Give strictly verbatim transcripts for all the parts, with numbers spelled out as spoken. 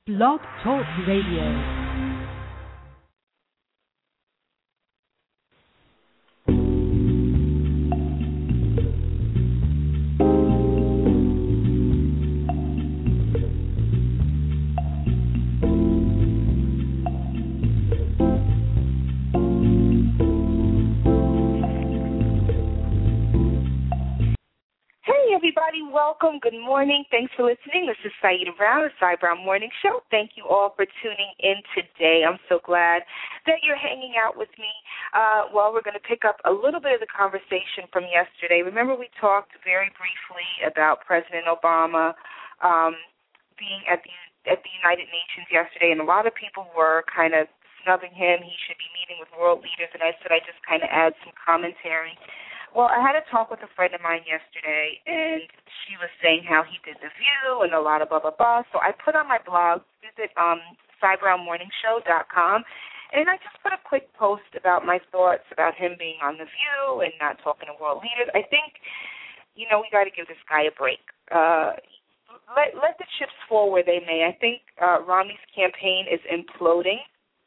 Blog Talk Radio. Everybody, welcome. Good morning. Thanks for listening. This is Saida Brown, the Cy Brown Morning Show. Thank you all for tuning in today. I'm so glad that you're hanging out with me. Uh, well, we're going to pick up a little bit of the conversation from yesterday. Remember, we talked very briefly about President Obama um, being at the at the United Nations yesterday, and a lot of people were kind of snubbing him. He should be meeting with world leaders, and I said I just kind of add some commentary. Well, I had a talk with a friend of mine yesterday, and she was saying how he did The View and a lot of blah, blah, blah. So I put on my blog, visit um, cy brown morning show dot com, and I just put a quick post about my thoughts about him being on The View and not talking to world leaders. I think, you know, we got to give this guy a break. Uh, let, let the chips fall where they may. I think uh, Romney's campaign is imploding.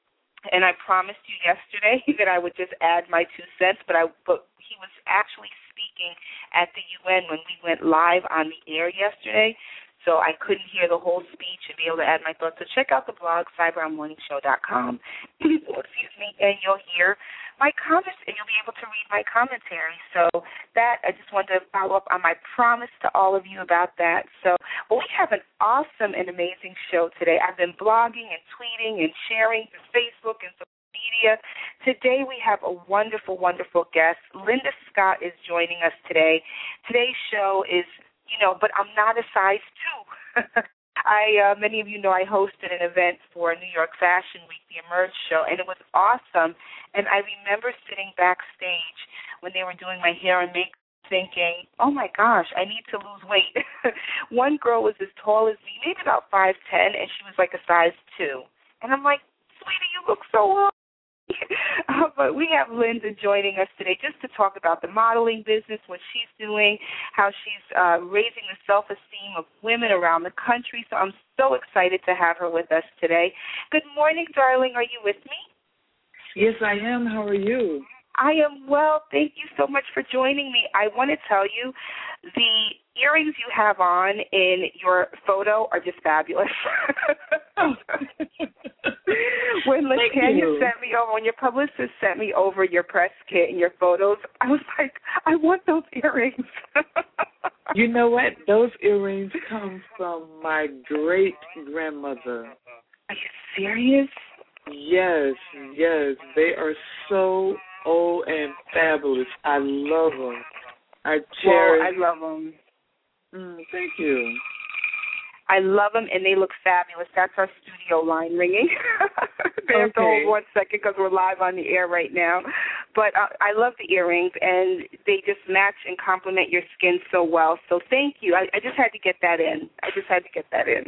And I promised you yesterday that I would just add my two cents, but I but he was actually speaking at the U N when we went live on the air yesterday, so I couldn't hear the whole speech and be able to add my thoughts. So check out the blog, cy brown morning show dot com, excuse me, and you'll hear my comments, and you'll be able to read my commentary. So that, I just wanted to follow up on my promise to all of you about that. So, well, we have an awesome and amazing show today. I've been blogging and tweeting and sharing through Facebook and social media. Today we have a wonderful, wonderful guest. Linda Scott is joining us today. Today's show is, you know, but I'm not a size two. I, uh, many of you know I hosted an event for New York Fashion Week, the Emerge show, and it was awesome. And I remember sitting backstage when they were doing my hair and makeup thinking, oh, my gosh, I need to lose weight. One girl was as tall as me, maybe about five ten, and she was like a size two. And I'm like, sweetie, you look so hot. uh, but we have Linda joining us today just to talk about the modeling business, what she's doing, how she's uh, raising the self-esteem of women around the country. So I'm so excited to have her with us today. Good morning, darling. Are you with me? Yes, I am. How are you? I am well. Thank you so much for joining me. I want to tell you, the earrings you have on in your photo are just fabulous. When LaTanya sent me over, when your publicist sent me over your press kit and your photos, I was like, I want those earrings. You know what? Those earrings come from my great-grandmother. Are you serious? Yes, yes. They are so old and fabulous. I love them. I cherish. Well, I love them. Mm, thank you. I love them, and they look fabulous. That's our studio line ringing. They have okay. to hold one second because we're live on the air right now. But uh, I love the earrings, and they just match and complement your skin so well. So thank you. I, I just had to get that in. I just had to get that in.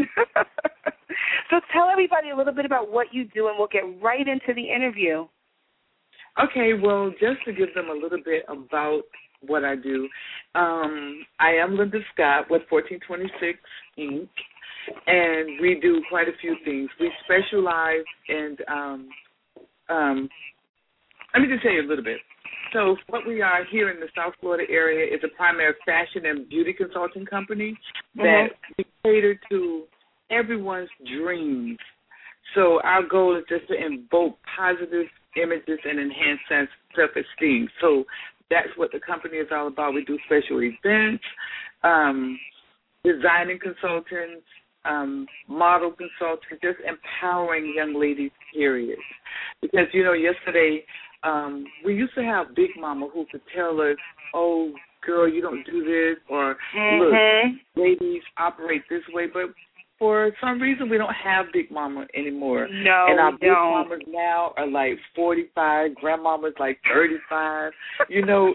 So tell everybody a little bit about what you do, and we'll get right into the interview. Okay, well, just to give them a little bit about what I do, um, I am Linda Scott with fourteen twenty-six Incorporated, and we do quite a few things. We specialize in, um, um, let me just tell you a little bit. So what we are here in the South Florida area is a primary fashion and beauty consulting company that mm-hmm. we cater to everyone's dreams. So our goal is just to invoke positive images and enhance self-esteem. So that's what the company is all about. We do special events, um, designing consultants, um, model consultants, just empowering young ladies, period. Because, you know, yesterday um, we used to have Big Mama who could tell us, oh, girl, you don't do this, or mm-hmm. look, ladies operate this way. But for some reason, we don't have Big Mama anymore. No, and our we Big don't. Mamas now are like forty-five, grandmamas like thirty-five. You know,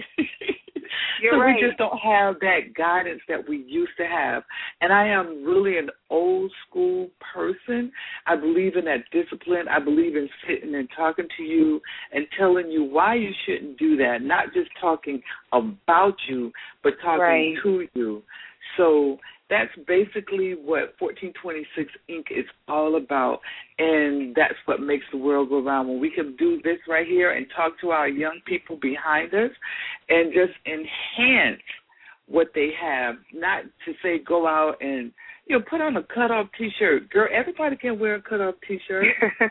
You're so right. we just don't have that guidance that we used to have. And I am really an old school person. I believe in that discipline. I believe in sitting and talking to you and telling you why you shouldn't do that, not just talking about you, but talking right. to you. So that's basically what fourteen twenty-six Incorporated is all about, and that's what makes the world go round. When we can do this right here and talk to our young people behind us and just enhance what they have, not to say go out and, you know, put on a cut-off T-shirt. Girl, everybody can wear a cut-off T-shirt.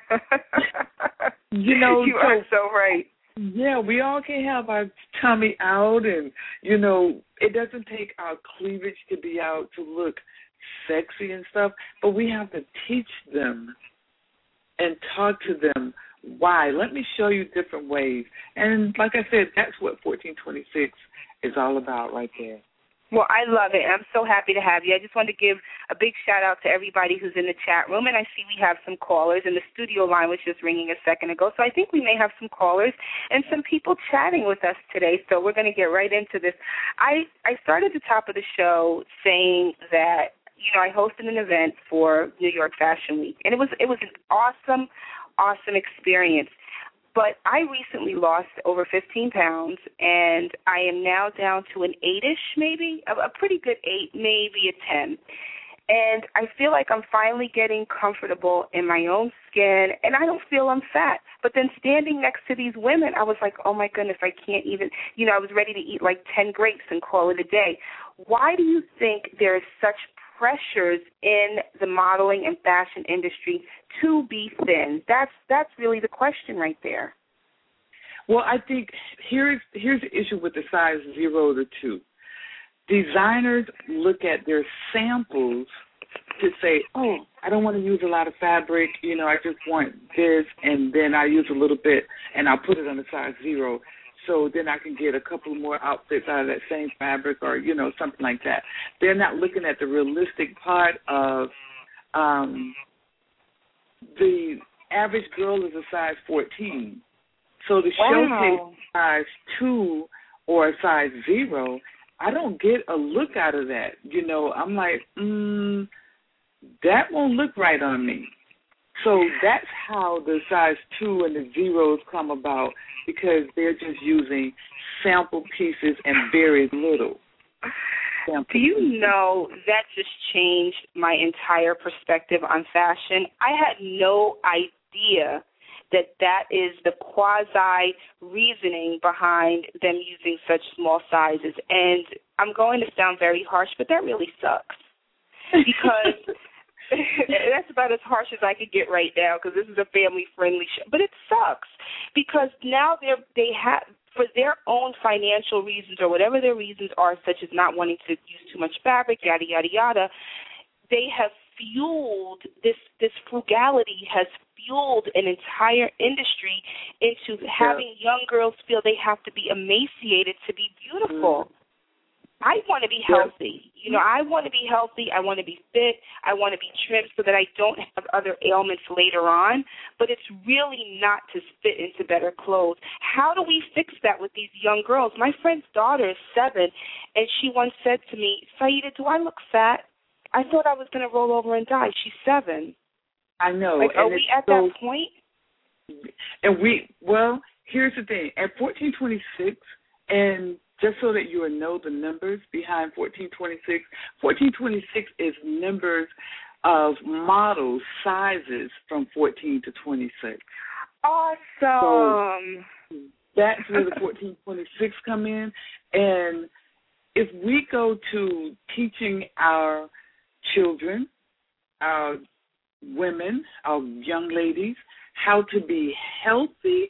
you know, you so, are so right. Yeah, we all can have our tummy out, and, you know, it doesn't take our cleavage to be out to look sexy and stuff, but we have to teach them and talk to them why. Let me show you different ways. And like I said, that's what fourteen twenty-six is all about right there. Well, I love it. I'm so happy to have you. I just wanted to give a big shout-out to everybody who's in the chat room, and I see we have some callers, and the studio line was just ringing a second ago, so I think we may have some callers and some people chatting with us today, so we're going to get right into this. I, I started at the top of the show saying that, you know, I hosted an event for New York Fashion Week, and it was it was an awesome, awesome experience. But I recently lost over fifteen pounds, and I am now down to an eight-ish, maybe, a, a pretty good eight, maybe a ten. And I feel like I'm finally getting comfortable in my own skin, and I don't feel I'm fat. But then standing next to these women, I was like, oh, my goodness, I can't even, you know, I was ready to eat like ten grapes and call it a day. Why do you think there is such pressures in the modeling and fashion industry to be thin? That's that's really the question right there. Well, I think here's here's the issue with the size zero to two. Designers look at their samples to say, oh, I don't want to use a lot of fabric, you know, I just want this, and then I use a little bit, and I'll put it on the size zero. So then I can get a couple more outfits out of that same fabric or, you know, something like that. They're not looking at the realistic part of um, the average girl is a size fourteen. So to Wow. showcase size two or a size zero, I don't get a look out of that. You know, I'm like, mm, that won't look right on me. So that's how the size two and the zeros come about, because they're just using sample pieces and very little. Do you know that just changed my entire perspective on fashion? I had no idea that that is the quasi-reasoning behind them using such small sizes. And I'm going to sound very harsh, but that really sucks. Because that's about as harsh as I could get right now, because this is a family-friendly show. But it sucks, because now they're, they have, for their own financial reasons or whatever their reasons are, such as not wanting to use too much fabric, yada, yada, yada, they have fueled, this, this frugality has fueled an entire industry into having yeah. young girls feel they have to be emaciated to be beautiful. Mm. I want to be yeah. healthy. You know, I want to be healthy. I want to be fit. I want to be trimmed so that I don't have other ailments later on. But it's really not to fit into better clothes. How do we fix that with these young girls? My friend's daughter is seven, and she once said to me, Saida, do I look fat? I thought I was going to roll over and die. She's seven. I know. Like, are and we at so, that point? And we, well, here's the thing. At fourteen twenty-six, and just so that you know the numbers behind fourteen twenty-six, fourteen twenty-six is numbers of models, sizes from fourteen to twenty-six. Awesome. So that's where the fourteen twenty-six come in. And if we go to teaching our children, our women, our young ladies, how to be healthy,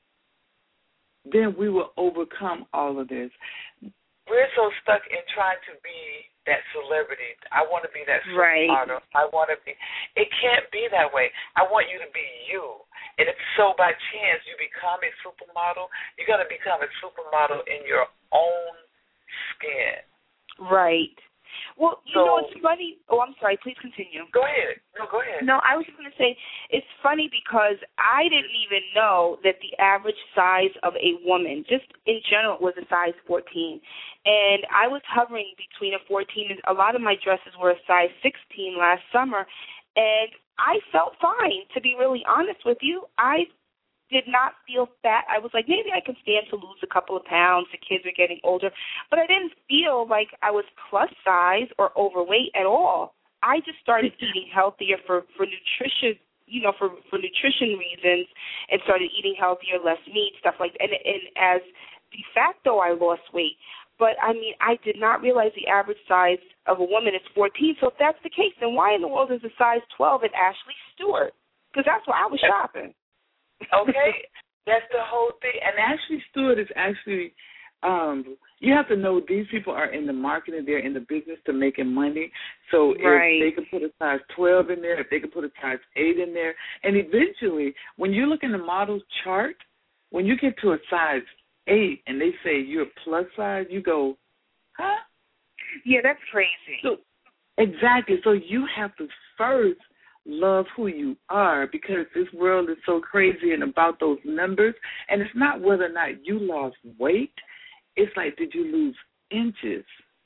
then we will overcome all of this. We're so stuck in trying to be that celebrity. I want to be that supermodel. Right. I want to be. It can't be that way. I want you to be you. And if so by chance you become a supermodel, you're going to become a supermodel in your own skin. Right. Well, you so, know, it's funny. Oh, I'm sorry. Please continue. Go ahead. No, go ahead. No, I was just going to say, it's funny because I didn't even know that the average size of a woman, just in general, was a size fourteen. And I was hovering between a fourteen, and a lot of my dresses were a size sixteen last summer. And I felt fine, to be really honest with you. I did not feel fat. I was like, maybe I can stand to lose a couple of pounds. The kids are getting older. But I didn't feel like I was plus size or overweight at all. I just started eating healthier for, for nutrition, you know, for, for nutrition reasons, and started eating healthier, less meat, stuff like that. And, and as de facto, I lost weight. But, I mean, I did not realize the average size of a woman is fourteen. So if that's the case, then why in the world is a size twelve at Ashley Stewart? Because that's where I was shopping. Okay, that's the whole thing. And Ashley Stewart is actually, um, you have to know these people are in the marketing, they're in the business to making money. So right. if they can put a size twelve in there, if they can put a size eight in there, and eventually, when you look in the model's chart, when you get to a size eight and they say you're plus size, you go, huh? Yeah, that's crazy. So, exactly. So you have to first love who you are, because this world is so crazy and about those numbers. And it's not whether or not you lost weight. It's like, did you lose inches?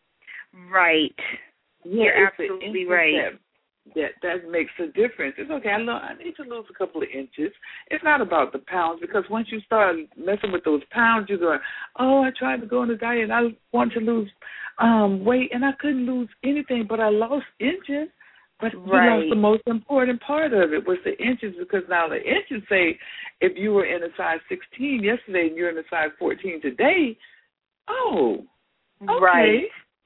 Right. Yeah, You're absolutely right. That, that that makes a difference. It's okay. I, lo- I need to lose a couple of inches. It's not about the pounds, because once you start messing with those pounds, you're going, oh, I tried to go on a diet and I want to lose um, weight and I couldn't lose anything, but I lost inches. But right. you lost the most important part of it was the inches, because now the inches say if you were in a size sixteen yesterday and you're in a size fourteen today, oh, okay. Right.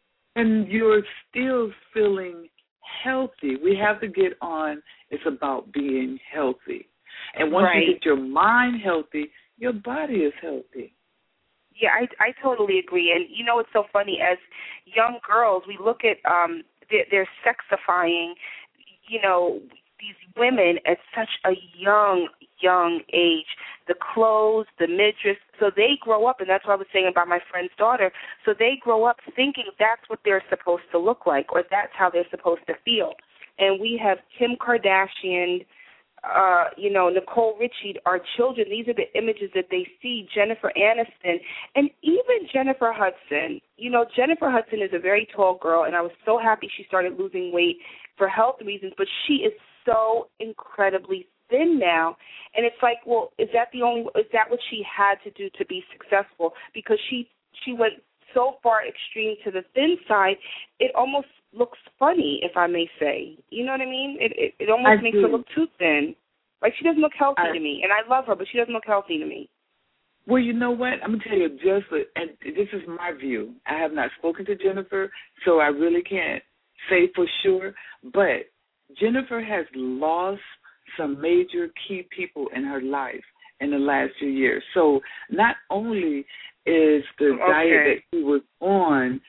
And you're still feeling healthy. We have to get on, it's about being healthy. And once right. you get your mind healthy, your body is healthy. Yeah, I, I totally agree. And, you know, it's so funny, as young girls, we look at, um, they're, they're sexifying, you know, these women at such a young, young age. The clothes, the midriffs, so they grow up, and that's what I was saying about my friend's daughter, so they grow up thinking that's what they're supposed to look like, or that's how they're supposed to feel. And we have Kim Kardashian, uh, you know, Nicole Richie, our children. These are the images that they see. Jennifer Aniston, and even Jennifer Hudson. You know, Jennifer Hudson is a very tall girl, and I was so happy she started losing weight for health reasons, but she is so incredibly thin now. And it's like, well, is that the only, is that what she had to do to be successful? Because she she went so far extreme to the thin side, it almost looks funny, if I may say. You know what I mean? It it, it almost I makes do. her look too thin. Like, she doesn't look healthy I, to me. And I love her, but she doesn't look healthy to me. Well, you know what? I'm going to tell you just, and this is my view. I have not spoken to Jennifer, so I really can't say for sure. But Jennifer has lost some major key people in her life in the last few years. So not only is the okay. diet that she was on,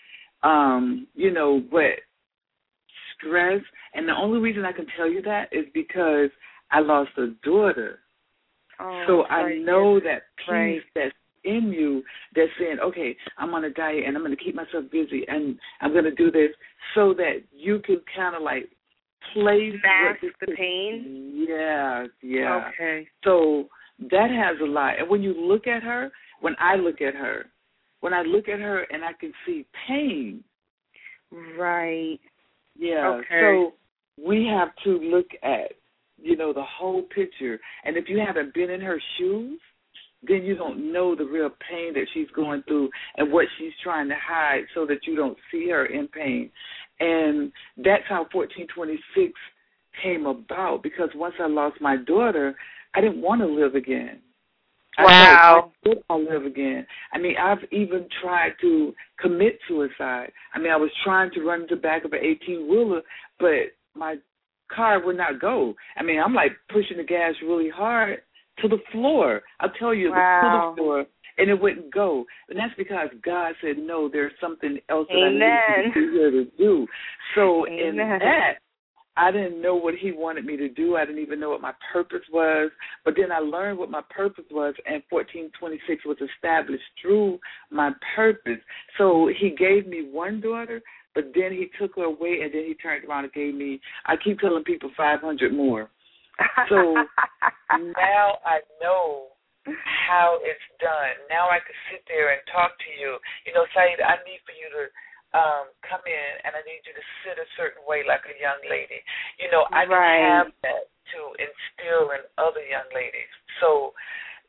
um, you know, but stress. And the only reason I can tell you that is because I lost a daughter. Oh, so I right. know that peace right. that's in you that's saying, okay, I'm on a diet and I'm going to keep myself busy and I'm going to do this, so that you can kind of like play mask with the pain. Yeah, yeah. Okay. So that has a lot. And when you look at her, when I look at her, when I look at her and I can see pain. Right. Yeah. Okay. So we have to look at, you know, the whole picture. And if you haven't been in her shoes, then you don't know the real pain that she's going through and what she's trying to hide, so that you don't see her in pain. And that's how fourteen twenty-six came about, because once I lost my daughter, I didn't want to live again. Wow. I thought, I'll live again. I mean, I've even tried to commit suicide. I mean, I was trying to run to the back of an eighteen-wheeler, but my car would not go. I mean, I'm like pushing the gas really hard to the floor. I'll tell you, wow. to the floor, and it wouldn't go. And that's because God said, no, there's something else that Amen. I need you here to do. So Amen. in that, I didn't know what he wanted me to do. I didn't even know what my purpose was. But then I learned what my purpose was, and fourteen twenty-six was established through my purpose. So he gave me one daughter, but then he took her away, and then he turned around and gave me, I keep telling people, five hundred more. So now I know how it's done. Now I can sit there and talk to you. You know, Saeed, I need for you to um, come in, and I need you to sit a certain way like a young lady. You know, I right. can have that to instill in other young ladies. So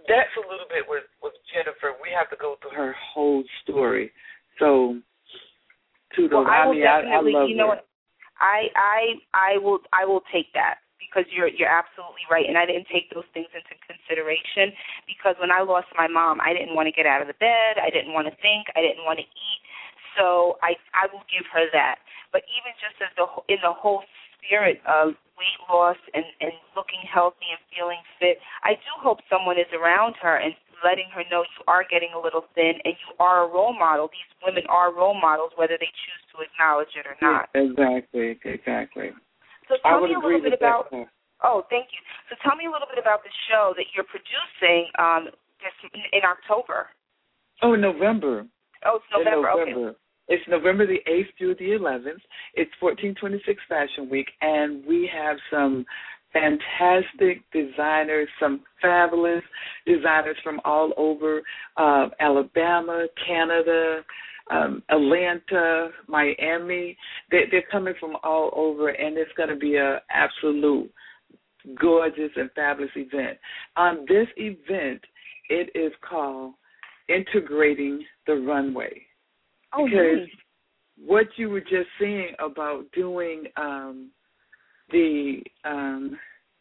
that's a little bit with, with Jennifer. We have to go through her whole story. So, to the, well, I, I will mean, I, I definitely, love you know her. what, I, I, I will, I will take that because you're, you're absolutely right, and I didn't take those things into consideration because when I lost my mom, I didn't want to get out of the bed, I didn't want to think, I didn't want to eat, so I, I will give her that. But even just as the in the whole spirit of weight loss and, and looking healthy and feeling fit, I do hope someone is around her and letting her know you are getting a little thin and you are a role model. These women are role models, whether they choose to acknowledge it or not. Exactly, exactly. So tell I would me a agree little bit with about. That. Oh, thank you. So tell me a little bit about the show that you're producing um, this in October. Oh, November. Oh, it's November. In November. Okay. It's November the eighth through the eleventh. It's fourteen twenty-six Fashion Week, and we have some fantastic designers, some fabulous designers from all over uh, Alabama, Canada, um, Atlanta, Miami. They, they're coming from all over, and it's going to be an absolute gorgeous and fabulous event. On this event, it is called Integrating the Runway. Oh, because nice. what you were just saying about doing um, the um,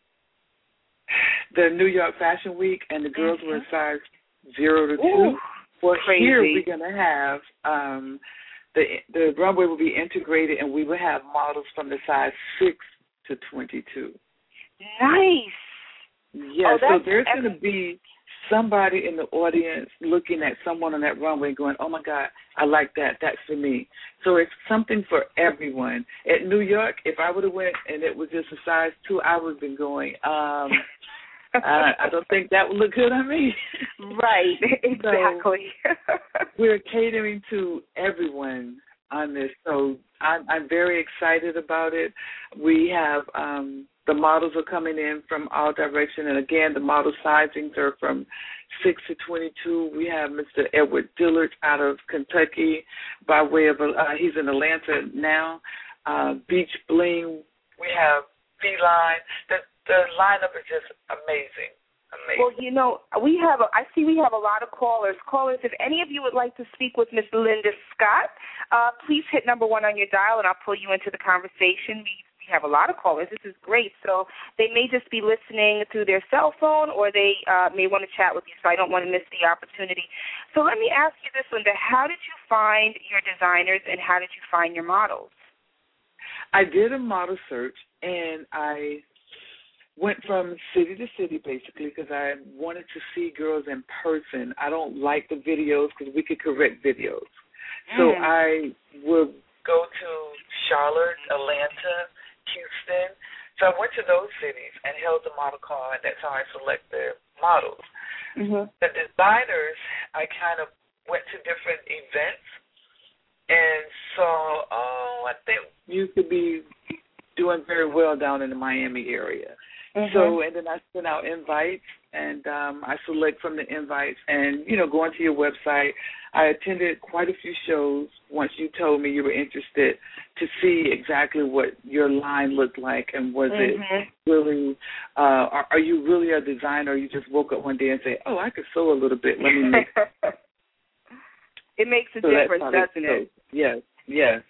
the New York Fashion Week and the girls mm-hmm. were size zero to Ooh, two. Well, crazy. here we're going to have um, the the runway will be integrated, and we will have models from the size six to twenty-two. Nice. Yeah, oh, so there's going to be somebody in the audience looking at someone on that runway going, oh, my God, I like that. That's for me. So it's something for everyone. At New York, if I would have went and it was just a size two, I would have been going, um, I, I don't think that would look good on me. Right, exactly. So we're catering to everyone on this. So I'm, I'm very excited about it. We have um, the models are coming in from all directions. And, again, the model sizings are from six to twenty-two. We have Mister Edward Dillard out of Kentucky by way of, uh, he's in Atlanta now. Uh, Beach Bling. We have Feline. The, the lineup is just amazing. Amazing. Well, you know, we have. A, I see we have a lot of callers. Callers, if any of you would like to speak with Miss Linda Scott, uh, please hit number one on your dial, and I'll pull you into the conversation. We, we have a lot of callers. This is great. So they may just be listening through their cell phone, or they uh, may want to chat with you. So I don't want to miss the opportunity. So let me ask you this, Linda: how did you find your designers, and how did you find your models? I did a model search, and I went from city to city, basically, because I wanted to see girls in person. I don't like the videos because we could correct videos. Mm. So I would go to Charlotte, Atlanta, Houston. So I went to those cities and held the model call, and that's how I select the models. Mm-hmm. The designers, I kind of went to different events and saw, oh, I think you could be doing very well down in the Miami area. Mm-hmm. So, and then I send out invites, and um, I select from the invites. And, you know, going to your website, I attended quite a few shows once you told me you were interested to see exactly what your line looked like and was mm-hmm. it really, uh, are, are you really a designer or you just woke up one day and say, oh, I could sew a little bit, let me make it. It makes a so difference, doesn't it? Yes, yes.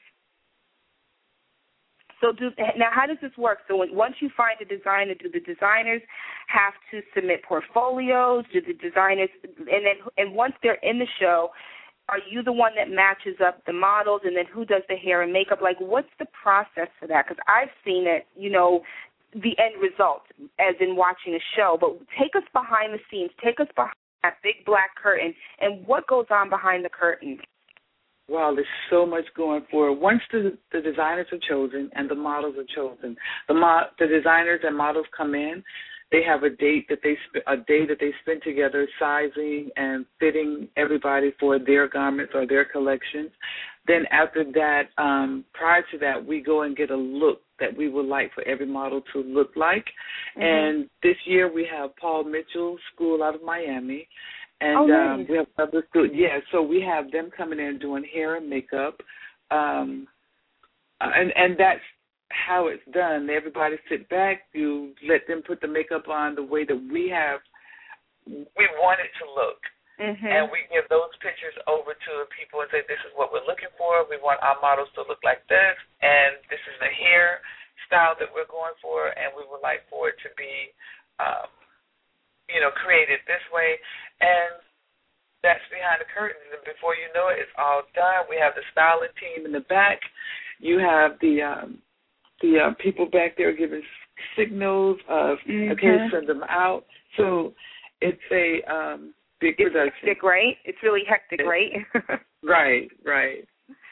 So do, now how does this work? So when, once you find a designer, do the designers have to submit portfolios? Do the designers, and then and once they're in the show, are you the one that matches up the models, and then who does the hair and makeup? Like, what's the process for that? Because I've seen it, you know, the end result, as in watching a show. But take us behind the scenes. Take us behind that big black curtain, and what goes on behind the curtain? Wow, there's so much going for it. Once the, the designers are chosen and the models are chosen, the mo- the designers and models come in. They have a date that they sp- a day that they spend together, sizing and fitting everybody for their garments or their collections. Then after that, um, prior to that, we go and get a look that we would like for every model to look like. Mm-hmm. And this year we have Paul Mitchell School out of Miami. And oh, nice. um, we have other students. Yeah, so we have them coming in doing hair and makeup, um, and and that's how it's done. Everybody sit back. You let them put the makeup on the way that we have we want it to look. Mm-hmm. And we give those pictures over to people and say, this is what we're looking for. We want our models to look like this, and this is the hair style that we're going for, and we would like for it to be, um, you know, created this way. And that's behind the curtains. And before you know it, it's all done. We have the styling team in the back. You have the um, the uh, people back there giving signals of, mm-hmm. okay, send them out. So it's a... Um, Big it's production. hectic, right? It's really hectic, right? Right, right.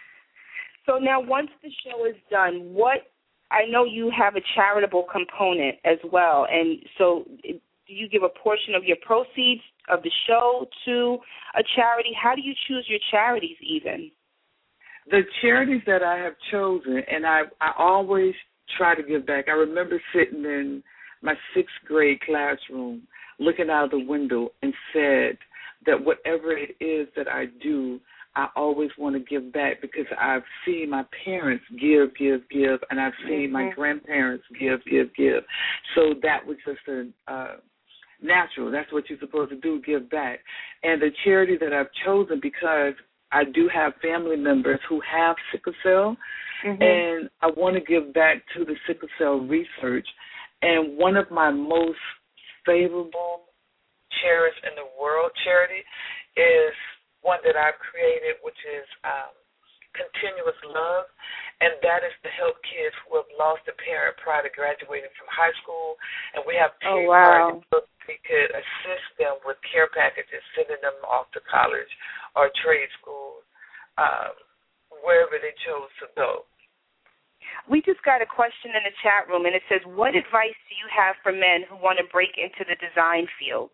So now once the show is done, what, I know you have a charitable component as well, and so do you give a portion of your proceeds of the show to a charity? How do you choose your charities even? The charities that I have chosen, and I, I always try to give back. I remember sitting in my sixth grade classroom looking out the window and said that whatever it is that I do, I always want to give back because I've seen my parents give, give, give, and I've seen mm-hmm. my grandparents give, give, give. So that was just a uh, natural. That's what you're supposed to do, give back. And the charity that I've chosen, because I do have family members who have sickle cell, mm-hmm. and I want to give back to the sickle cell research. And one of my most favorable, cherished in the world charity is one that I've created, which is um, Continuous Love, and that is to help kids who have lost a parent prior to graduating from high school. And we have oh, wow. we could assist them with care packages, sending them off to college or trade school, um, wherever they chose to go. We just got a question in the chat room, and it says, what advice do you have for men who want to break into the design field?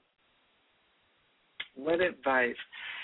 What advice?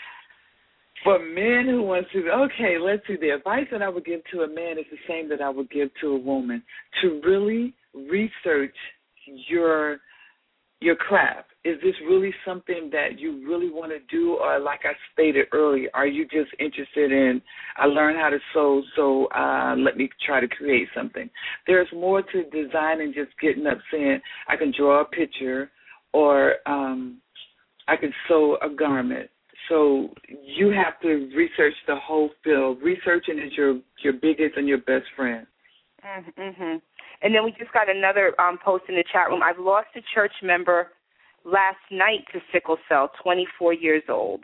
For men who want to, okay, let's see. The advice that I would give to a man is the same that I would give to a woman, to really research your your craft. Is this really something that you really want to do, or like I stated earlier, are you just interested in, I learned how to sew, so uh, let me try to create something? There's more to design than just getting up saying, I can draw a picture or um, I can sew a garment. So you have to research the whole field. Researching is your, your biggest and your best friend. Mm-hmm. And then we just got another um, post in the chat room. I've lost a church member last night to sickle cell, twenty-four years old.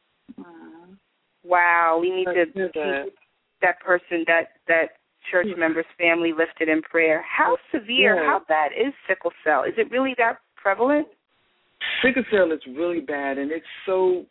Aww. Wow, we need to keep that. that person, that, that church yeah. member's family lifted in prayer. How severe, yeah. how bad is sickle cell? Is it really that prevalent? Sickle cell is really bad, and it's so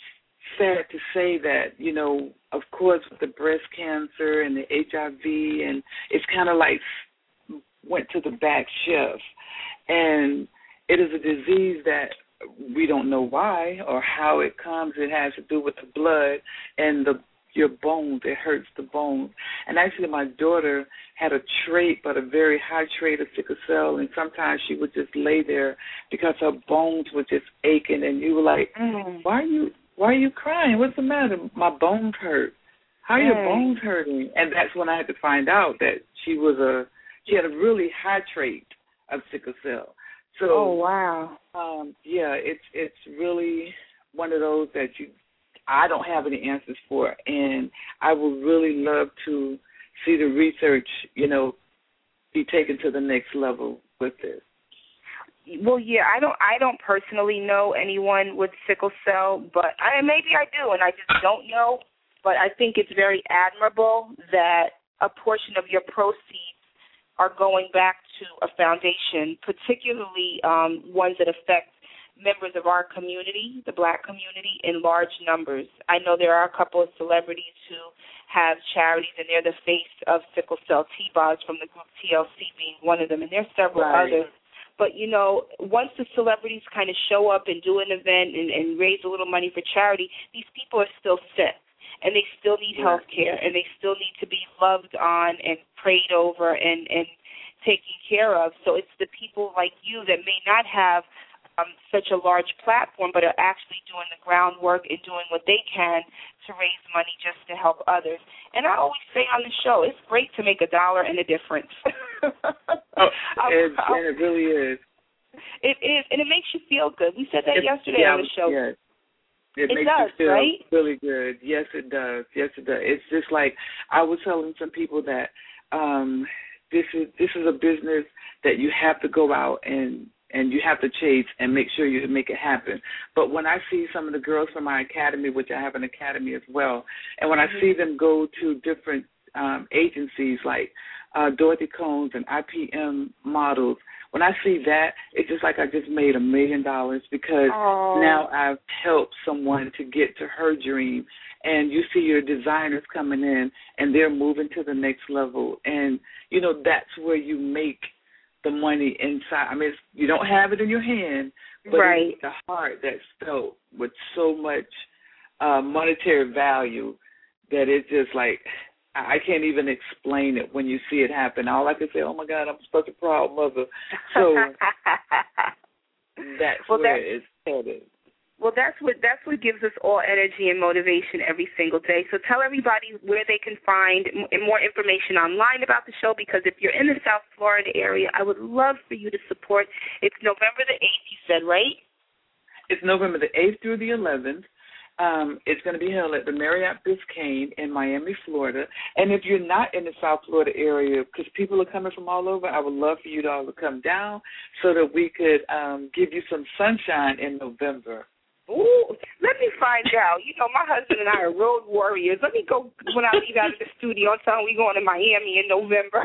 sad to say that, you know, of course, with the breast cancer and the H I V, and it's kind of like went to the back shelf. And it is a disease that we don't know why or how it comes. It has to do with the blood and the your bones. It hurts the bones. And actually, my daughter had a trait, but a very high trait of sickle cell, and sometimes she would just lay there because her bones were just aching, and you were like, mm. why are you why are you crying? What's the matter? My bones hurt. How are mm. your bones hurting? And that's when I had to find out that she was a she had a really high trait of sickle cell. So, oh wow, um, yeah, it's it's really one of those that you I don't have any answers for, and I would really love to see the research, you know, be taken to the next level with this. Well, yeah, I don't I don't personally know anyone with sickle cell, but I maybe I do, and I just don't know. But I think it's very admirable that a portion of your proceeds are going back to a foundation, particularly um, ones that affect members of our community, the black community, in large numbers. I know there are a couple of celebrities who have charities, and they're the face of sickle cell. T-Boz from the group T L C being one of them, and there's several right. others. But, you know, once the celebrities kind of show up and do an event and, and raise a little money for charity, these people are still sick, and they still need yeah. health care, and they still need to be loved on and prayed over and, and taken care of. So it's the people like you that may not have um, such a large platform but are actually doing the groundwork and doing what they can to raise money just to help others. And I always say on the show, it's great to make a dollar and a difference. oh, it, and it really is. It is, and it makes you feel good. We said that it, yesterday yeah, on the show. Yes. It, it makes does, you feel right? really good. Yes, it does. Yes, it does. It's just like I was telling some people that um, this is this is a business that you have to go out and and you have to chase and make sure you make it happen. But when I see some of the girls from my academy, which I have an academy as well, and when mm-hmm. I see them go to different um, agencies like uh, Dorothy Combs and I P M models, when I see that, it's just like I just made a million dollars because Aww. now I've helped someone to get to her dream. And you see your designers coming in, and they're moving to the next level. And, you know, that's where you make the money inside. I mean, it's, you don't have it in your hand, but right. it's the heart that's felt with so much uh, monetary value that it's just like, I can't even explain it when you see it happen. All I can say, oh, my God, I'm such a proud mother. So that's well, where that's, it's headed. Well, that's what that's what gives us all energy and motivation every single day. So tell everybody where they can find m- more information online about the show, because if you're in the South Florida area, I would love for you to support. It's November the eighth, you said, right? It's November the eighth through the eleventh. Um, it's going to be held at the Marriott Biscayne in Miami, Florida. And if you're not in the South Florida area, because people are coming from all over, I would love for you to all to come down so that we could um, give you some sunshine in November. Ooh, let me find out. You know, my husband and I are road warriors. Let me go when I leave out of the studio and tell him we're going to Miami in November.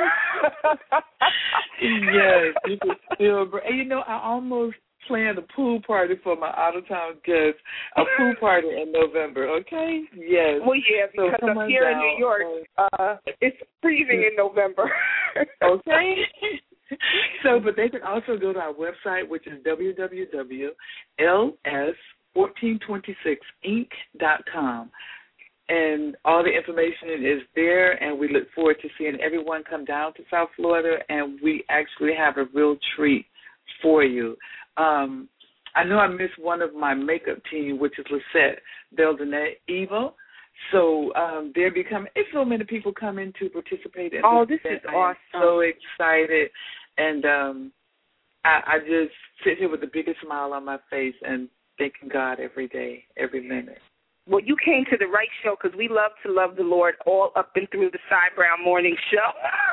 Yes, you can still. And you know, I almost planned a pool party for my out-of-town guests, a pool party in November, okay? Yes. Well, yeah, because so up here down. in New York, uh, it's freezing in November. Okay. So, but they can also go to our website, which is w w w dot l s fourteen twenty-six inc dot com. And all the information is there, and we look forward to seeing everyone come down to South Florida, and we actually have a real treat for you. Um, I know I missed one of my makeup team, which is Lisette Beldenet Eva. So um, they're becoming, if so many people come in to participate in oh, this this event, is I awesome. am so excited. And um, I, I just sit here with the biggest smile on my face and thanking God every day, every minute. Well, you came to the right show because we love to love the Lord all up and through the Cy Brown Morning Show.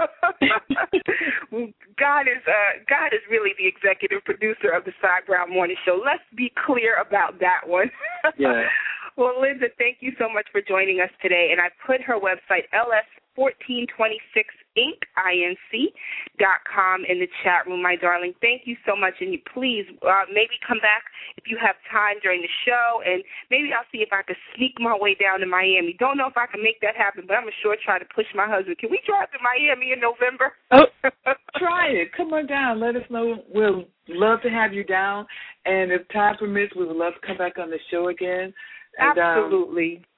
God is uh, God is really the executive producer of the Cy Brown Morning Show. Let's be clear about that one. Yeah. Well, Linda, thank you so much for joining us today. And I put her website, L S fourteen twenty-six inc dot com, in the chat room, my darling. Thank you so much. And you please uh, maybe come back if you have time during the show, and maybe I'll see if I can sneak my way down to Miami. Don't know if I can make that happen, but I'm sure try to push my husband. Can we drive to Miami in November? Oh, try it. Come on down. Let us know. We'll love to have you down. And if time permits, we would love to come back on the show again. And, Absolutely. Um,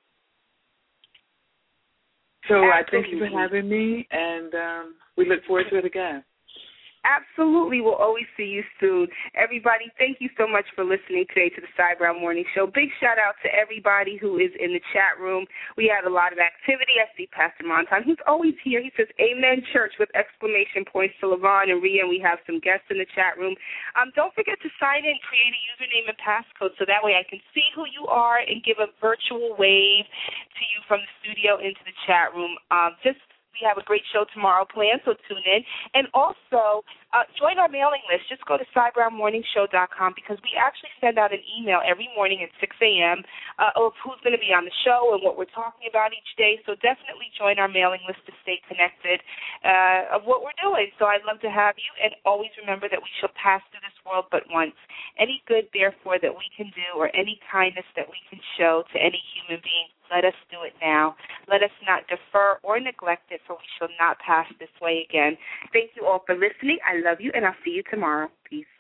So Absolutely. I thank you for having me, and um, we look forward to it again. Absolutely. We'll always see you soon. Everybody, thank you so much for listening today to the Cy Brown Morning Show. Big shout-out to everybody who is in the chat room. We had a lot of activity. I see Pastor Montan, who's always here. He says, Amen, church, with exclamation points to Levon and Rhea, and we have some guests in the chat room. Um, don't forget to sign in, create a username and passcode, so that way I can see who you are and give a virtual wave to you from the studio into the chat room. Um, just We have a great show tomorrow planned, so tune in. And also, uh, join our mailing list. Just go to cy brown morning show dot com, because we actually send out an email every morning at six a.m. Uh, of who's going to be on the show and what we're talking about each day. So definitely join our mailing list to stay connected uh, of what we're doing. So I'd love to have you. And always remember that we shall pass through this world but once. Any good, therefore, that we can do, or any kindness that we can show to any human being, let us do it now. Let us not defer or neglect it, for we shall not pass this way again. Thank you all for listening. I love you, and I'll see you tomorrow. Peace.